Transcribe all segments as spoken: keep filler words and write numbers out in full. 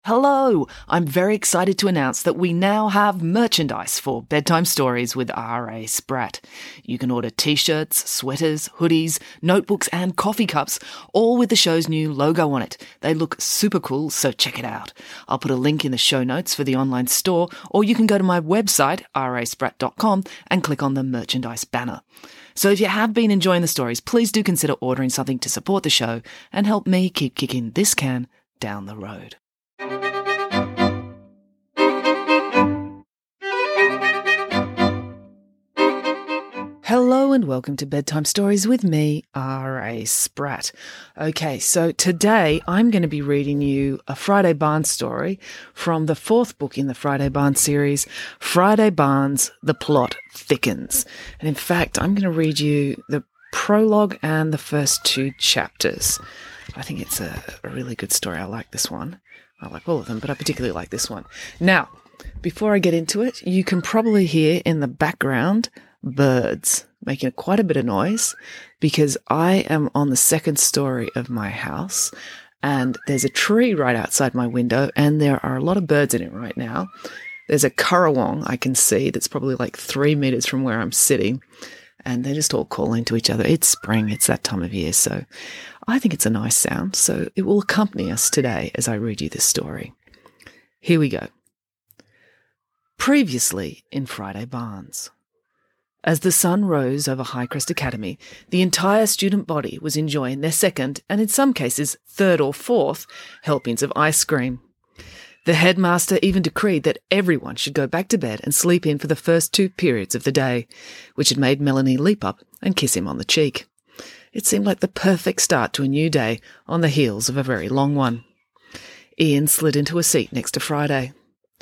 Hello! I'm very excited to announce that we now have merchandise for Bedtime Stories with R A Spratt. You can order t-shirts, sweaters, hoodies, notebooks and coffee cups, all with the show's new logo on it. They look super cool, so check it out. I'll put a link in the show notes for the online store, or you can go to my website, r a spratt dot com, and click on the merchandise banner. So if you have been enjoying the stories, please do consider ordering something to support the show and help me keep kicking this can down the road. Hello and welcome to Bedtime Stories with me, R A Spratt. Okay, so today I'm going to be reading you a Friday Barnes story from the fourth book in the Friday Barnes series, Friday Barnes, The Plot Thickens. And in fact, I'm going to read you the prologue and the first two chapters. I think it's a, a really good story. I like this one. I like all of them, but I particularly like this one. Now, before I get into it, you can probably hear in the background birds making quite a bit of noise because I am on the second story of my house and there's a tree right outside my window and there are a lot of birds in it right now. There's a currawong I can see that's probably like three meters from where I'm sitting and they're just all calling to each other. It's spring, it's that time of year, so I think it's a nice sound, so it will accompany us today as I read you this story. Here we go. Previously in Friday Barnes. As the sun rose over Highcrest Academy, the entire student body was enjoying their second, and in some cases third or fourth, helpings of ice cream. The headmaster even decreed that everyone should go back to bed and sleep in for the first two periods of the day, which had made Melanie leap up and kiss him on the cheek. It seemed like the perfect start to a new day on the heels of a very long one. Ian slid into a seat next to Friday.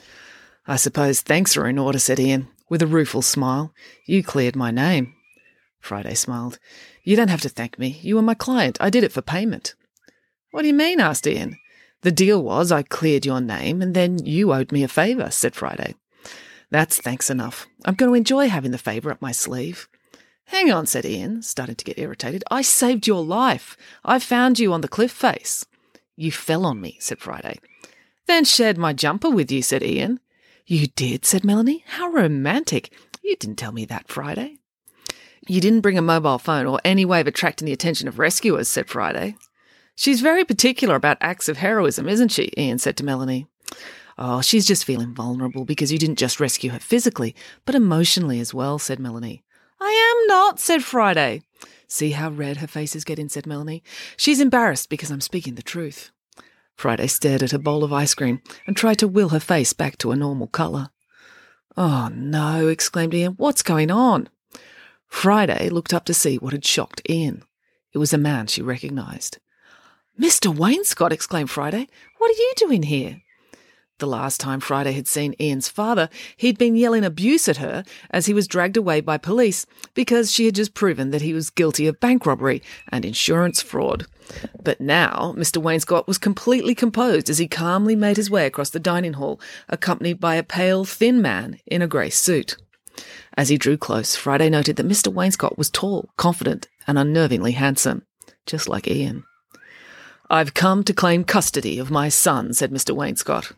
"I suppose thanks are in order," said Ian, with a rueful smile. "You cleared my name." Friday smiled. "You don't have to thank me. You were my client. I did it for payment." "What do you mean?" asked Ian. "The deal was I cleared your name and then you owed me a favour," said Friday. "That's thanks enough. I'm going to enjoy having the favour up my sleeve." "Hang on," said Ian, starting to get irritated. "I saved your life. I found you on the cliff face." "You fell on me," said Friday. "Then shared my jumper with you," said Ian. "You did," said Melanie. "How romantic. You didn't tell me that, Friday." "You didn't bring a mobile phone or any way of attracting the attention of rescuers," said Friday. "She's very particular about acts of heroism, isn't she?" Ian said to Melanie. "Oh, she's just feeling vulnerable because you didn't just rescue her physically, but emotionally as well," said Melanie. "I am not," said Friday. "See how red her face is getting," said Melanie. "She's embarrassed because I'm speaking the truth." Friday stared at a bowl of ice cream and tried to will her face back to a normal colour. "Oh, no," exclaimed Ian. "What's going on?" Friday looked up to see what had shocked Ian. It was a man she recognised. "Mister Wainscott," exclaimed Friday. "What are you doing here?" The last time Friday had seen Ian's father, he'd been yelling abuse at her as he was dragged away by police because she had just proven that he was guilty of bank robbery and insurance fraud. But now Mister Wainscott was completely composed as he calmly made his way across the dining hall, accompanied by a pale, thin man in a grey suit. As he drew close, Friday noted that Mister Wainscott was tall, confident, and unnervingly handsome, just like Ian. "I've come to claim custody of my son," said Mister Wainscott.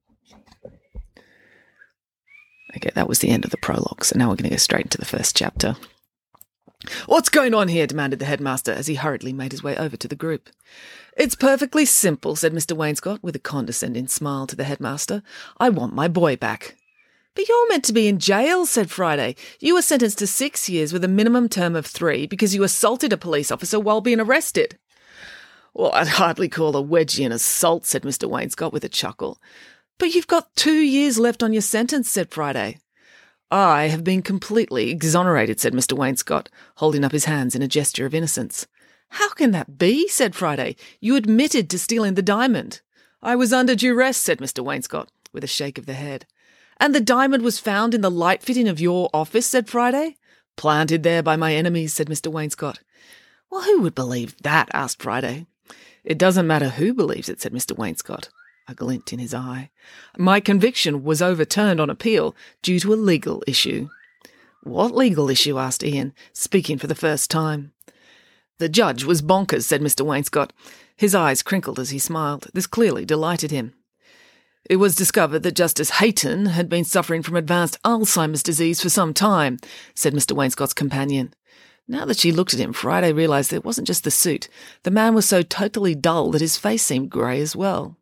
Okay, that was the end of the prologue, so now we're going to go straight into the first chapter. "What's going on here?" demanded the headmaster as he hurriedly made his way over to the group. "It's perfectly simple," said Mister Wainscott with a condescending smile to the headmaster. "I want my boy back." "But you're meant to be in jail," said Friday. "You were sentenced to six years with a minimum term of three because you assaulted a police officer while being arrested." "Well, I'd hardly call a wedgie an assault," said Mister Wainscott with a chuckle. "But you've got two years left on your sentence," said Friday. "I have been completely exonerated," said Mister Wainscott, holding up his hands in a gesture of innocence. "How can that be?" said Friday. "You admitted to stealing the diamond." "I was under duress," said Mister Wainscott, with a shake of the head. "And the diamond was found in the light fitting of your office," said Friday. "Planted there by my enemies," said Mister Wainscott. "Well, who would believe that?" asked Friday. "It doesn't matter who believes it," said Mister Wainscott, a glint in his eye. "My conviction was overturned on appeal due to a legal issue." "What legal issue?" asked Ian, speaking for the first time. "The judge was bonkers," said Mister Wainscott. His eyes crinkled as he smiled. This clearly delighted him. It was discovered that Justice Hayton had been suffering from advanced Alzheimer's disease for some time, said Mister Wainscott's companion. Now that she looked at him, Friday realised that it wasn't just the suit. The man was so totally dull that his face seemed grey as well.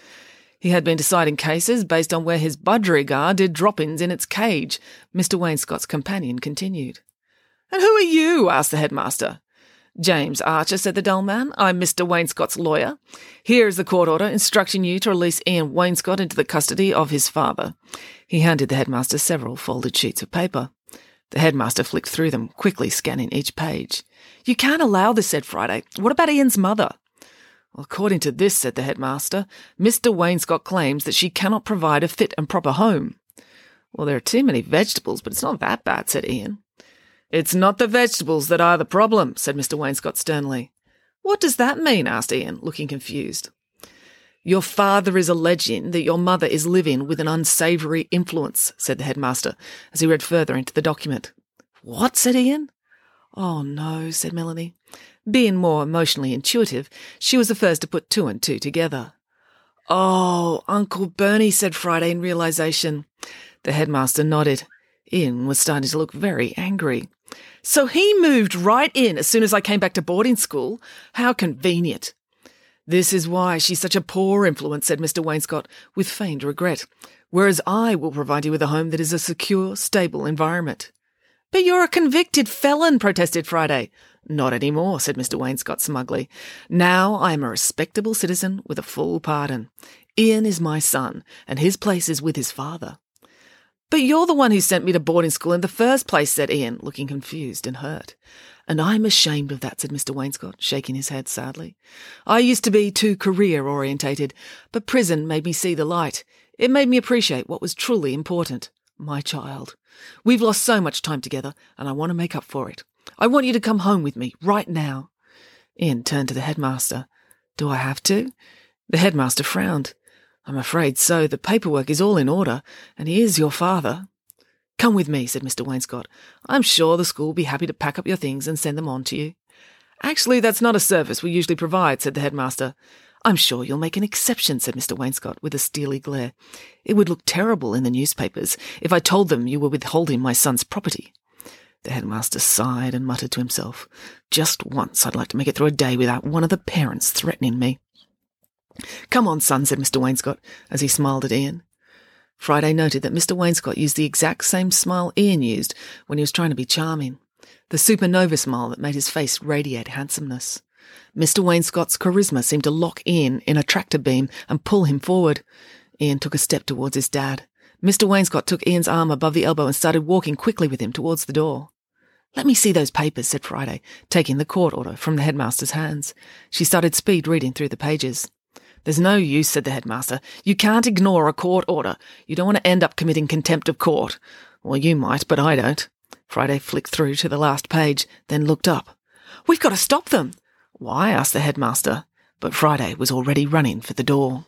He had been deciding cases based on where his budgerigar did drop-ins in its cage, Mister Wainscott's companion continued. "And who are you?" asked the headmaster. "James Archer," said the dull man. "I'm Mister Wainscott's lawyer. Here is the court order instructing you to release Ian Wainscott into the custody of his father." He handed the headmaster several folded sheets of paper. The headmaster flicked through them, quickly scanning each page. "You can't allow this," said Friday. "What about Ian's mother?" "Well, according to this," said the headmaster, "Mister Wainscott claims that she cannot provide a fit and proper home." "Well, there are too many vegetables, but it's not that bad," said Ian. "It's not the vegetables that are the problem," said Mister Wainscott sternly. "What does that mean?" asked Ian, looking confused. "Your father is alleging that your mother is living with an unsavoury influence," said the headmaster, as he read further into the document. "What?" said Ian. "Oh, no," said Melanie. Being more emotionally intuitive, she was the first to put two and two together. "Oh, Uncle Bernie," said Friday in realisation. The headmaster nodded. Ian was starting to look very angry. "So he moved right in as soon as I came back to boarding school? How convenient." "This is why she's such a poor influence," said Mister Wainscott, with feigned regret, "whereas I will provide you with a home that is a secure, stable environment." "But you're a convicted felon," protested Friday. "Not any more," said Mister Wainscott smugly. "Now I am a respectable citizen with a full pardon. Ian is my son, and his place is with his father." "But you're the one who sent me to boarding school in the first place," said Ian, looking confused and hurt. "And I'm ashamed of that," said Mister Wainscott, shaking his head sadly. "I used to be too career-orientated, but prison made me see the light. It made me appreciate what was truly important. My child. We've lost so much time together, and I want to make up for it. I want you to come home with me, right now." Ian turned to the headmaster. "Do I have to?" The headmaster frowned. "I'm afraid so. The paperwork is all in order, and he is your father." "Come with me," said Mister Wainscott. "I'm sure the school will be happy to pack up your things and send them on to you." "Actually, that's not a service we usually provide," said the headmaster. "I'm sure you'll make an exception," said Mister Wainscott with a steely glare. "It would look terrible in the newspapers if I told them you were withholding my son's property." The headmaster sighed and muttered to himself. "Just once I'd like to make it through a day without one of the parents threatening me." "Come on, son," said Mister Wainscott, as he smiled at Ian. Friday noted that Mister Wainscott used the exact same smile Ian used when he was trying to be charming, the supernova smile that made his face radiate handsomeness. Mister Wainscott's charisma seemed to lock Ian in a tractor beam and pull him forward. Ian took a step towards his dad. Mister Wainscott took Ian's arm above the elbow and started walking quickly with him towards the door. "Let me see those papers," said Friday, taking the court order from the headmaster's hands. She started speed reading through the pages. "There's no use," said the headmaster. "You can't ignore a court order. You don't want to end up committing contempt of court. Well, you might, but I don't." Friday flicked through to the last page, then looked up. "We've got to stop them." "Why?" asked the headmaster, but Friday was already running for the door.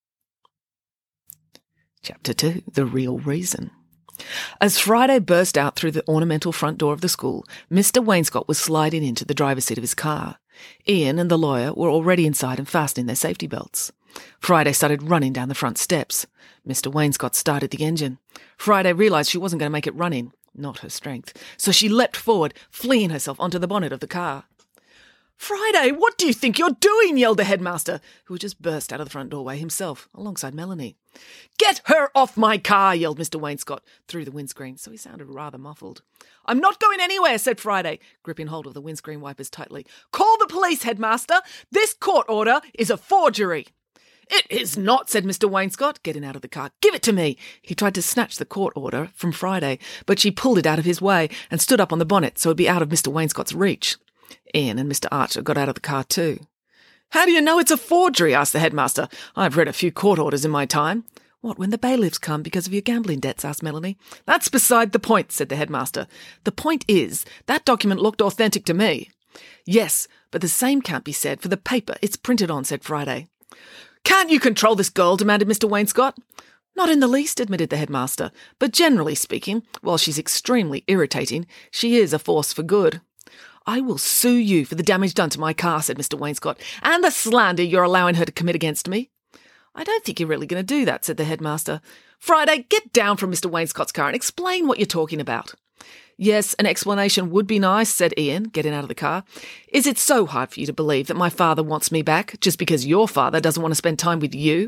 Chapter two, The Real Reason. As Friday burst out through the ornamental front door of the school, Mister Wainscott was sliding into the driver's seat of his car. Ian and the lawyer were already inside and fastening their safety belts. Friday started running down the front steps. Mister Wainscott started the engine. Friday realised she wasn't going to make it running, not her strength, so she leapt forward, flinging herself onto the bonnet of the car. "Friday, what do you think you're doing?" yelled the headmaster, who had just burst out of the front doorway himself, alongside Melanie. "Get her off my car!" yelled Mister Wainscott through the windscreen, so he sounded rather muffled. "I'm not going anywhere," said Friday, gripping hold of the windscreen wipers tightly. "Call the police, headmaster! This court order is a forgery!" "It is not," said Mister Wainscott, getting out of the car. "Give it to me." He tried to snatch the court order from Friday, but she pulled it out of his way and stood up on the bonnet so it would be out of Mister Wainscott's reach. Ian and Mister Archer got out of the car too. "How do you know it's a forgery?" asked the headmaster. "I've read a few court orders in my time." "What, when the bailiffs come because of your gambling debts?" asked Melanie. "That's beside the point," said the headmaster. "The point is, that document looked authentic to me." "Yes, but the same can't be said for the paper it's printed on," said Friday. "Can't you control this girl?" demanded Mister Wainscott. "Not in the least," admitted the headmaster. "But generally speaking, while she's extremely irritating, she is a force for good." "I will sue you for the damage done to my car," said Mister Wainscott, "and the slander you're allowing her to commit against me." I don't think you're really going to do that, said the headmaster. Friday, get down from Mister Wainscott's car and explain what you're talking about. Yes, an explanation would be nice, said Ian, getting out of the car. Is it so hard for you to believe that my father wants me back just because your father doesn't want to spend time with you?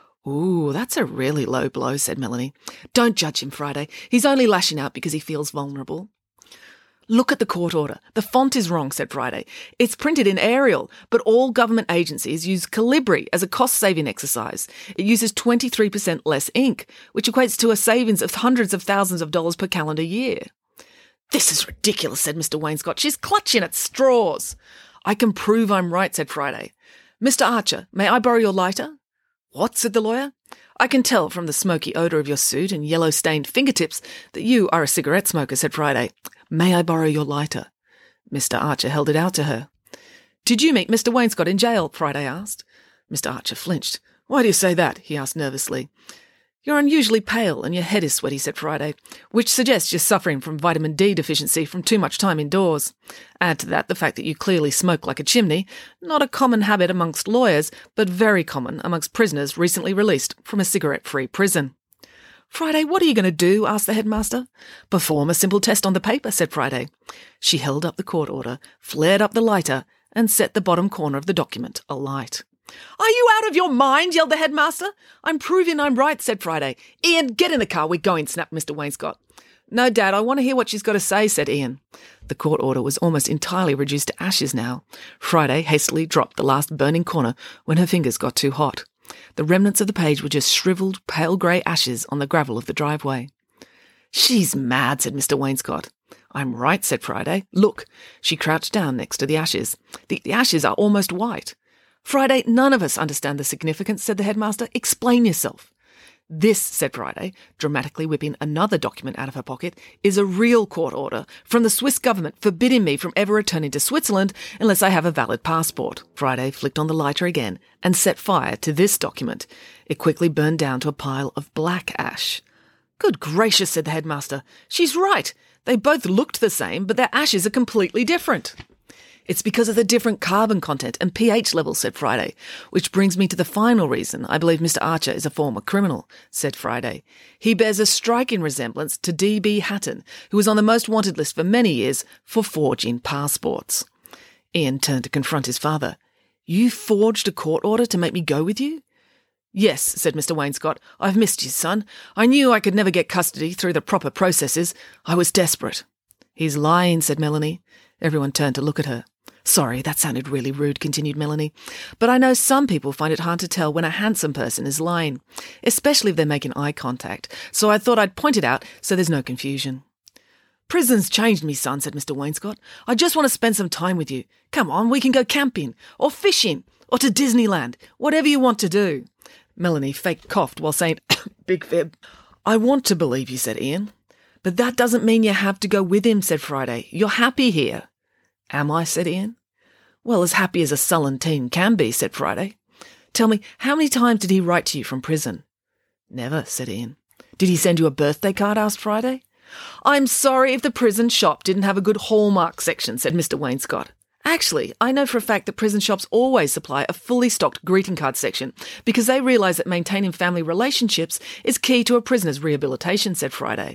Ooh, that's a really low blow, said Melanie. Don't judge him, Friday. He's only lashing out because he feels vulnerable. Look at the court order. The font is wrong, said Friday. It's printed in Arial, but all government agencies use Calibri as a cost-saving exercise. It uses twenty-three percent less ink, which equates to a savings of hundreds of thousands of dollars per calendar year. This is ridiculous, said Mister Wainscott. She's clutching at straws. I can prove I'm right, said Friday. Mister Archer, may I borrow your lighter? What, said the lawyer. I can tell from the smoky odour of your suit and yellow-stained fingertips that you are a cigarette smoker, said Friday. May I borrow your lighter? Mister Archer held it out to her. Did you meet Mister Wainscott in jail? Friday asked. Mister Archer flinched. Why do you say that? He asked nervously. You're unusually pale and your head is sweaty, said Friday, which suggests you're suffering from vitamin D deficiency from too much time indoors. Add to that the fact that you clearly smoke like a chimney, not a common habit amongst lawyers, but very common amongst prisoners recently released from a cigarette-free prison. Friday, what are you going to do? Asked the headmaster. Perform a simple test on the paper, said Friday. She held up the court order, flared up the lighter, and set the bottom corner of the document alight. Are you out of your mind? Yelled the headmaster. I'm proving I'm right, said Friday. Ian, get in the car. We're going, snapped Mister Wainscott. No, Dad, I want to hear what she's got to say, said Ian. The court order was almost entirely reduced to ashes now. Friday hastily dropped the last burning corner when her fingers got too hot. The remnants of the page were just shriveled, pale grey ashes on the gravel of the driveway. She's mad, said Mister Wainscott. I'm right, said Friday. Look. She crouched down next to the ashes. The, the ashes are almost white. Friday, none of us understand the significance, said the headmaster. Explain yourself. This, said Friday, dramatically whipping another document out of her pocket, is a real court order from the Swiss government forbidding me from ever returning to Switzerland unless I have a valid passport. Friday flicked on the lighter again and set fire to this document. It quickly burned down to a pile of black ash. Good gracious, said the headmaster. She's right. They both looked the same, but their ashes are completely different. It's because of the different carbon content and pH levels, said Friday, which brings me to the final reason I believe Mister Archer is a former criminal, said Friday. He bears a striking resemblance to D B Hatton, who was on the most wanted list for many years for forging passports. Ian turned to confront his father. You forged a court order to make me go with you? Yes, said Mister Wainscott. I've missed you, son. I knew I could never get custody through the proper processes. I was desperate. He's lying, said Melanie. Everyone turned to look at her. Sorry, that sounded really rude, continued Melanie. But I know some people find it hard to tell when a handsome person is lying, especially if they're making eye contact. So I thought I'd point it out so there's no confusion. Prison's changed me, son, said Mister Wainscott. I just want to spend some time with you. Come on, we can go camping, or fishing, or to Disneyland, whatever you want to do. Melanie fake coughed while saying, big fib. I want to believe you, said Ian. But that doesn't mean you have to go with him, said Friday. You're happy here. Am I, said Ian. Well, as happy as a sullen teen can be, said Friday. Tell me, how many times did he write to you from prison? Never, said Ian. Did he send you a birthday card, asked Friday. I'm sorry if the prison shop didn't have a good hallmark section, said Mister Wainscott. Actually, I know for a fact that prison shops always supply a fully stocked greeting card section because they realise that maintaining family relationships is key to a prisoner's rehabilitation, said Friday.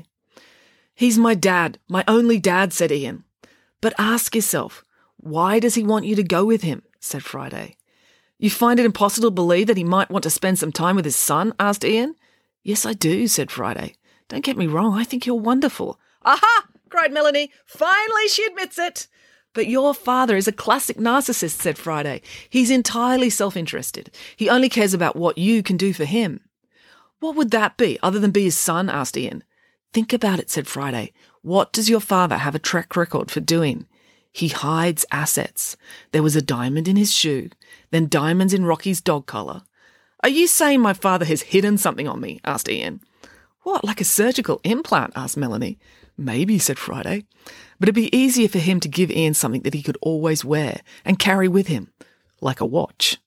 He's my dad, my only dad, said Ian. But ask yourself, why does he want you to go with him? Said Friday. You find it impossible to believe that he might want to spend some time with his son? Asked Ian. Yes, I do, said Friday. Don't get me wrong, I think you're wonderful. Aha! Cried Melanie. Finally she admits it. But your father is a classic narcissist, said Friday. He's entirely self-interested. He only cares about what you can do for him. What would that be, other than be his son? Asked Ian. Think about it, said Friday. What does your father have a track record for doing? He hides assets. There was a diamond in his shoe, then diamonds in Rocky's dog collar. Are you saying my father has hidden something on me? Asked Ian. What, like a surgical implant? Asked Melanie. Maybe, said Friday. But it'd be easier for him to give Ian something that he could always wear and carry with him, like a watch.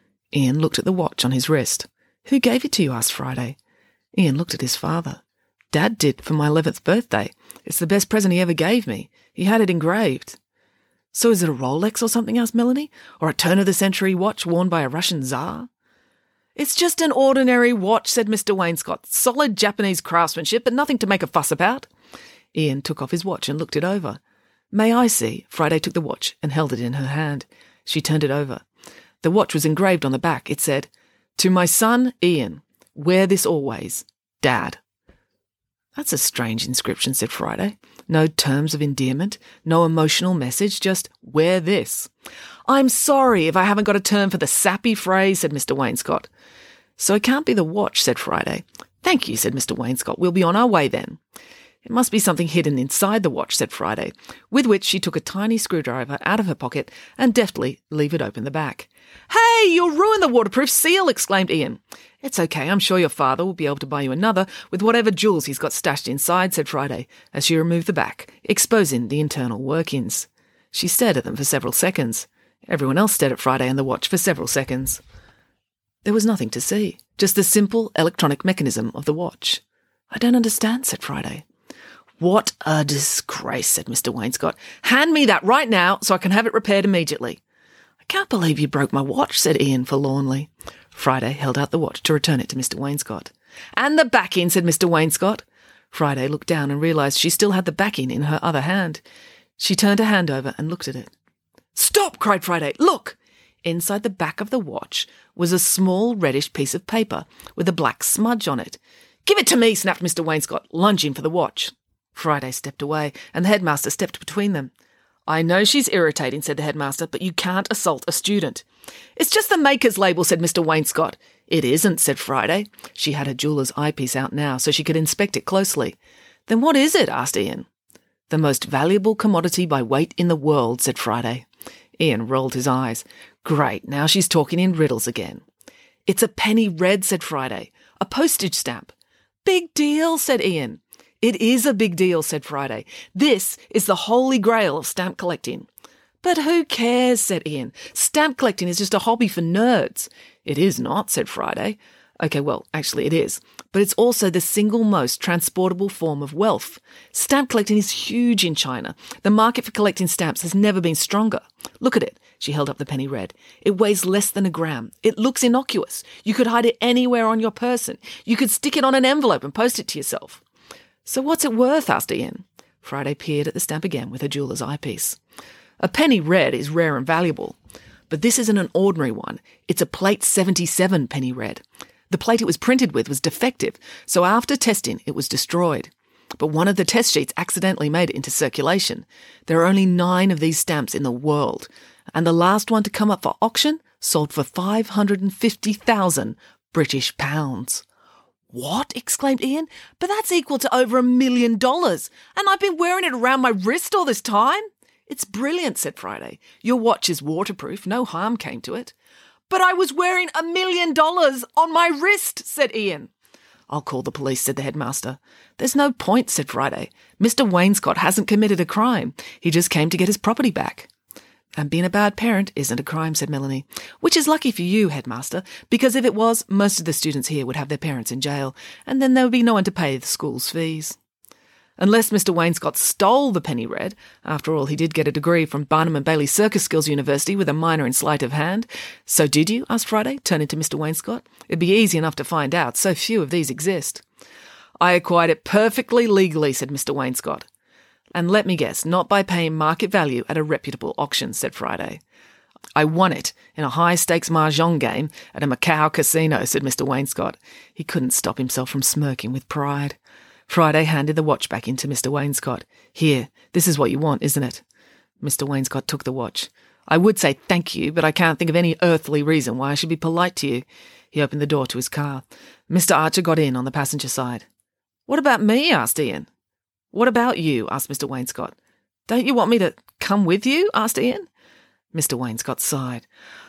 Ian looked at the watch on his wrist. Who gave it to you? Asked Friday. Ian looked at his father. Dad did for my eleventh birthday. It's the best present he ever gave me. He had it engraved. So is it a Rolex or something? Asked Melanie. Or a turn-of-the-century watch worn by a Russian Tsar? It's just an ordinary watch, said Mister Wainscott. Solid Japanese craftsmanship, but nothing to make a fuss about. Ian took off his watch and looked it over. May I see? Friday took the watch and held it in her hand. She turned it over. The watch was engraved on the back. It said, "To my son, Ian, wear this always. Dad." That's a strange inscription, said Friday. No terms of endearment, no emotional message, just wear this. I'm sorry if I haven't got a term for the sappy phrase, said Mister Wainscott. So it can't be the watch, said Friday. Thank you, said Mister Wainscott. We'll be on our way then. It must be something hidden inside the watch, said Friday, with which she took a tiny screwdriver out of her pocket and deftly levered open the back. Hey, you'll ruin the waterproof seal, exclaimed Ian. It's okay, I'm sure your father will be able to buy you another with whatever jewels he's got stashed inside, said Friday, as she removed the back, exposing the internal workings. She stared at them for several seconds. Everyone else stared at Friday and the watch for several seconds. There was nothing to see, just the simple electronic mechanism of the watch. I don't understand, said Friday. What a disgrace, said Mister Wainscott. Hand me that right now so I can have it repaired immediately. I can't believe you broke my watch, said Ian forlornly. Friday held out the watch to return it to Mister Wainscott. And the backing, said Mister Wainscott. Friday looked down and realised she still had the backing in her other hand. She turned her hand over and looked at it. Stop, cried Friday. Look! Inside the back of the watch was a small reddish piece of paper with a black smudge on it. Give it to me, snapped Mister Wainscott, lunging for the watch. Friday stepped away, and the headmaster stepped between them. I know she's irritating, said the headmaster, but you can't assault a student. It's just the maker's label, said Mister Wainscott. It isn't, said Friday. She had her jeweller's eyepiece out now, so she could inspect it closely. Then what is it? Asked Ian. The most valuable commodity by weight in the world, said Friday. Ian rolled his eyes. Great, now she's talking in riddles again. It's a penny red, said Friday. A postage stamp. Big deal, said Ian. It is a big deal, said Friday. This is the holy grail of stamp collecting. But who cares, said Ian. Stamp collecting is just a hobby for nerds. It is not, said Friday. Okay, well, actually it is. But it's also the single most transportable form of wealth. Stamp collecting is huge in China. The market for collecting stamps has never been stronger. Look at it. She held up the penny red. It weighs less than a gram. It looks innocuous. You could hide it anywhere on your person. You could stick it on an envelope and post it to yourself. So what's it worth? Asked Ian. Friday peered at the stamp again with her jeweller's eyepiece. A penny red is rare and valuable. But this isn't an ordinary one. It's a plate seventy-seven penny red. The plate it was printed with was defective, so after testing it was destroyed. But one of the test sheets accidentally made it into circulation. There are only nine of these stamps in the world, and the last one to come up for auction sold for five hundred fifty thousand British pounds. What? Exclaimed Ian. But that's equal to over a million dollars, and I've been wearing it around my wrist all this time. It's brilliant, said Friday. Your watch is waterproof. No harm came to it. But I was wearing a million dollars on my wrist, said Ian. I'll call the police, said the headmaster. There's no point, said Friday. Mister Wainscott hasn't committed a crime. He just came to get his property back. And being a bad parent isn't a crime, said Melanie. Which is lucky for you, headmaster, because if it was, most of the students here would have their parents in jail, and then there would be no one to pay the school's fees. Unless Mister Wainscott stole the penny red. After all, he did get a degree from Barnum and Bailey Circus Skills University with a minor in sleight of hand. So did you? Asked Friday, turning to Mister Wainscott. It'd be easy enough to find out. So few of these exist. I acquired it perfectly legally, said Mister Wainscott. And let me guess, not by paying market value at a reputable auction, said Friday. I won it in a high-stakes mahjong game at a Macau casino, said Mister Wainscott. He couldn't stop himself from smirking with pride. Friday handed the watch back into Mister Wainscott. Here, this is what you want, isn't it? Mister Wainscott took the watch. I would say thank you, but I can't think of any earthly reason why I should be polite to you. He opened the door to his car. Mister Archer got in on the passenger side. What about me? Asked Ian. What about you? Asked Mister Wainscott. Don't you want me to come with you? Asked Ian. Mister Wainscott sighed.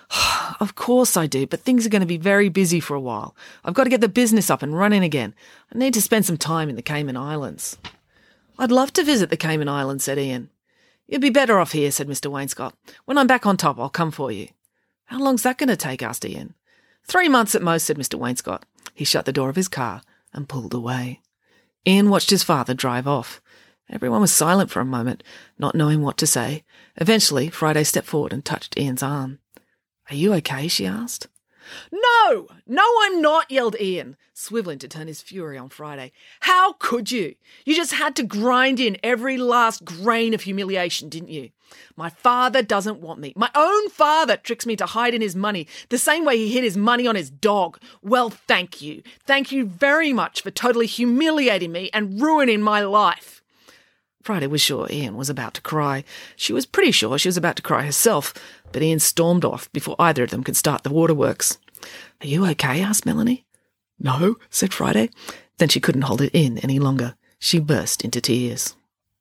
Of course I do, but things are going to be very busy for a while. I've got to get the business up and running again. I need to spend some time in the Cayman Islands. I'd love to visit the Cayman Islands, said Ian. You'd be better off here, said Mister Wainscott. When I'm back on top, I'll come for you. How long's that going to take? Asked Ian. Three months at most, said Mister Wainscott. He shut the door of his car and pulled away. Ian watched his father drive off. Everyone was silent for a moment, not knowing what to say. Eventually, Friday stepped forward and touched Ian's arm. Are you okay? She asked. No, no, I'm not, yelled Ian, swivelling to turn his fury on Friday. How could you? You just had to grind in every last grain of humiliation, didn't you? My father doesn't want me. My own father tricks me to hide in his money, the same way he hid his money on his dog. Well, thank you. Thank you very much for totally humiliating me and ruining my life. Friday was sure Ian was about to cry. She was pretty sure she was about to cry herself, but Ian stormed off before either of them could start the waterworks. Are you okay? Asked Melanie. No, said Friday. Then she couldn't hold it in any longer. She burst into tears.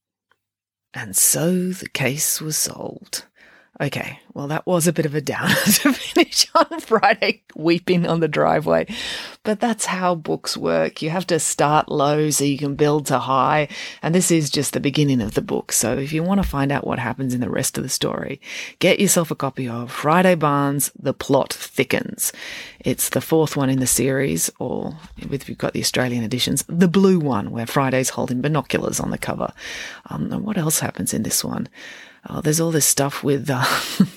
And so the case was solved. Okay, well, that was a bit of a downer to finish on Friday, weeping on the driveway. But that's how books work. You have to start low so you can build to high. And this is just the beginning of the book. So if you want to find out what happens in the rest of the story, get yourself a copy of Friday Barnes' The Plot Thickens. It's the fourth one in the series, or if you've got the Australian editions, the blue one, where Friday's holding binoculars on the cover. Um, and what else happens in this one? Oh, there's all this stuff with uh,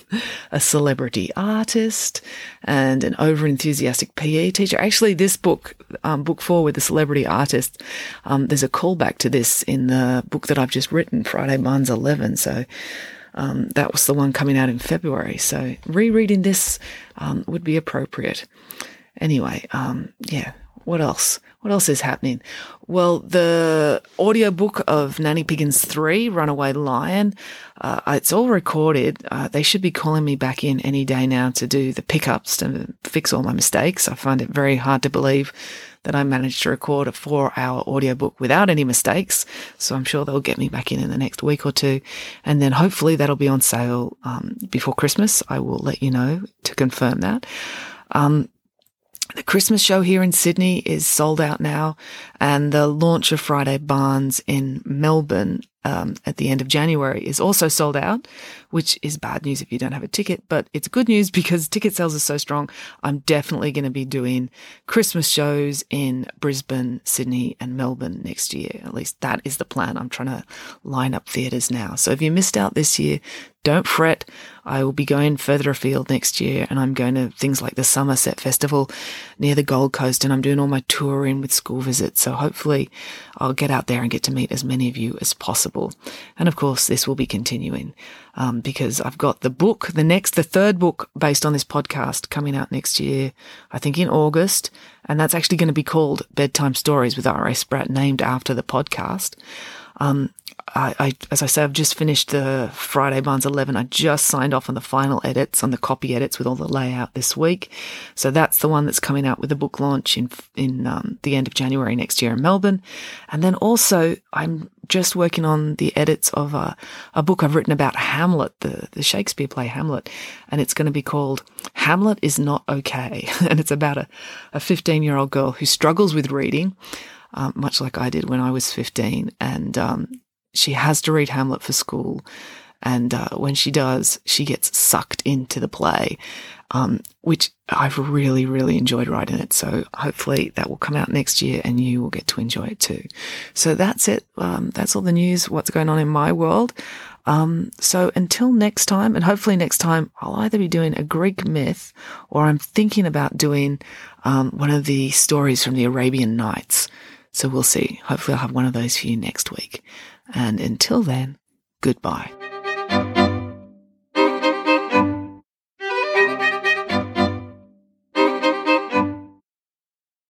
a celebrity artist and an over-enthusiastic P E teacher. Actually, this book, um, book four with the celebrity artist, um, there's a callback to this in the book that I've just written, Friday Barnes eleven. So um, that was the one coming out in February. So rereading this um, would be appropriate. Anyway, um, yeah, what else? What else is happening? Well, the audiobook of Nanny Piggins three, Runaway Lion, uh, it's all recorded. Uh, they should be calling me back in any day now to do the pickups to fix all my mistakes. I find it very hard to believe that I managed to record a four-hour audiobook without any mistakes. So I'm sure they'll get me back in in the next week or two. And then hopefully that'll be on sale um, before Christmas. I will let you know to confirm that. Um, The Christmas show here in Sydney is sold out now, and the launch of Friday Barnes in Melbourne um, at the end of January is also sold out, which is bad news if you don't have a ticket, but it's good news because ticket sales are so strong. I'm definitely going to be doing Christmas shows in Brisbane, Sydney and Melbourne next year. At least that is the plan. I'm trying to line up theatres now. So if you missed out this year, don't fret. I will be going further afield next year, and I'm going to things like the Somerset Festival near the Gold Coast, and I'm doing all my touring with school visits. So hopefully I'll get out there and get to meet as many of you as possible. And of course, this will be continuing um, because I've got the book, the next, the third book based on this podcast coming out next year, I think in August. And that's actually going to be called Bedtime Stories with R A Spratt, named after the podcast. Um, I, I, as I said, I've just finished the Friday Barnes eleven. I just signed off on the final edits, on the copy edits with all the layout this week. So that's the one that's coming out with the book launch in, in, um, the end of January next year in Melbourne. And then also I'm just working on the edits of a, a book I've written about Hamlet, the, the Shakespeare play Hamlet. And it's going to be called Hamlet is Not Okay. And it's about a, a fifteen year old girl who struggles with reading, um, much like I did when I was fifteen. And, um, she has to read Hamlet for school, and uh, when she does, she gets sucked into the play, um, which I've really, really enjoyed writing it. So hopefully that will come out next year and you will get to enjoy it too. So that's it. Um, that's all the news, what's going on in my world. Um, so until next time, and hopefully next time I'll either be doing a Greek myth or I'm thinking about doing um, one of the stories from the Arabian Nights. So we'll see. Hopefully I'll have one of those for you next week. And until then, goodbye.